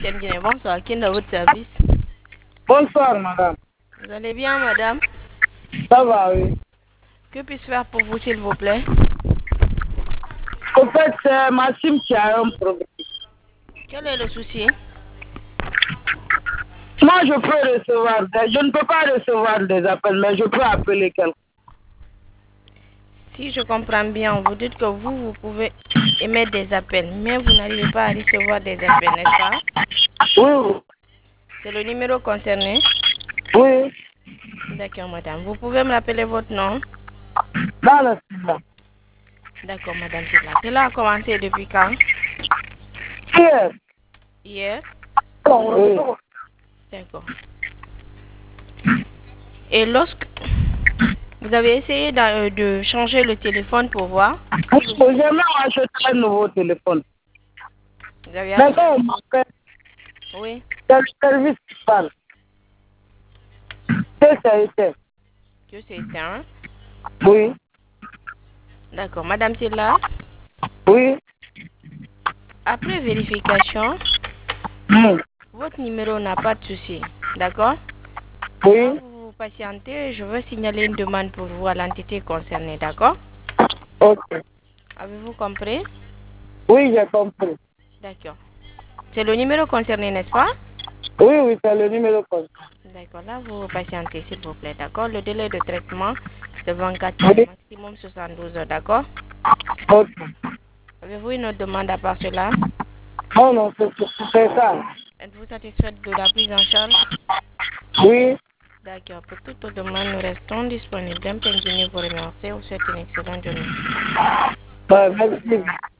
Bonsoir, qui est dans votre service? Bonsoir, madame. Vous allez bien, madame? Ça va, oui. Que puis-je faire pour vous, s'il vous plaît? En fait, c'est ma SIM qui a un problème. Quel est le souci? Moi, je peux recevoir, je ne peux pas recevoir des appels, mais je peux appeler quelqu'un. Si je comprends bien, vous dites que vous pouvez émettre des appels, mais vous n'arrivez pas à recevoir des appels, n'est-ce pas? Oui, C'est le numéro concerné? oui. D'accord, madame. Vous pouvez me rappeler votre nom? Dans le cinéma. D'accord, madame Silla. Cela a commencé depuis quand? Hier. Hier? Oui. D'accord. Et lorsque vous avez essayé de changer le téléphone pour voir? J'ai même acheté un nouveau téléphone. Vous avez Mais acheté? quand on m'appelle, Oui. c'est le service qui parle. C'est. Que c'est ça, hein? Oui. D'accord. Madame Silla, Oui. après vérification, Hmm. votre numéro n'a pas de souci. D'accord? Quand Oui. vous patientez, je vais signaler une demande pour vous à l'entité concernée. D'accord? Ok. Avez-vous compris? Oui, j'ai compris. D'accord. C'est le numéro concerné, n'est-ce pas? Oui, oui, c'est le numéro compte. D'accord. Là, vous patientez, s'il vous plaît. D'accord? Le délai de traitement, c'est 24 heures, Oui. maximum 72 heures. D'accord? Ok. Avez-vous une autre demande à part cela? Non, non, c'est ça. Êtes-vous satisfaite de la prise en charge? Oui. D'accord. Pour toute demande, nous restons disponibles. D'un vous remercier. Vous souhaite une excellente journée. Merci.